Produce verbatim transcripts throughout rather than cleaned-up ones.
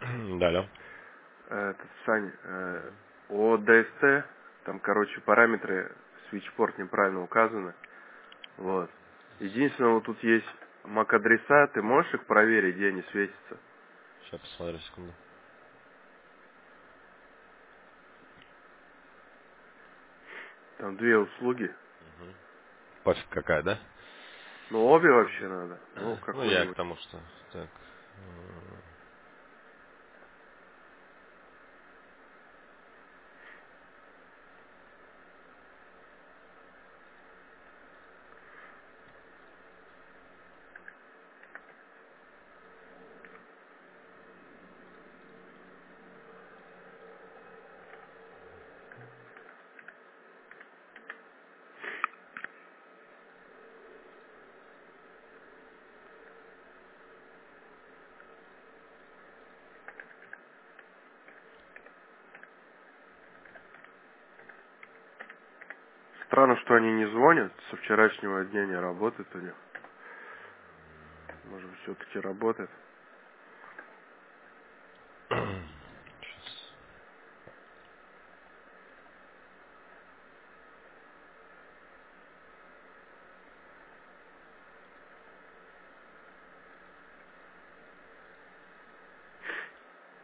Да, да. Этот, Сань, э, о ди эс ти, там, короче, параметры switchport неправильно указаны. Вот. Единственное, вот тут есть мак-адреса, ты можешь их проверить, где они светятся? Сейчас посмотрю, секунду. Там две услуги. Пофиг какая, да? Ну, обе вообще надо. Ну, Ну, я к какой-нибудь. тому, что... Так. м, Странно, что они не звонят. Со вчерашнего дня не работает у них. Может, все-таки работает. Сейчас.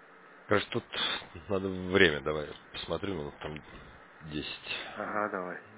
Короче, тут надо время, давай посмотрю, минут там десять. Ага, давай.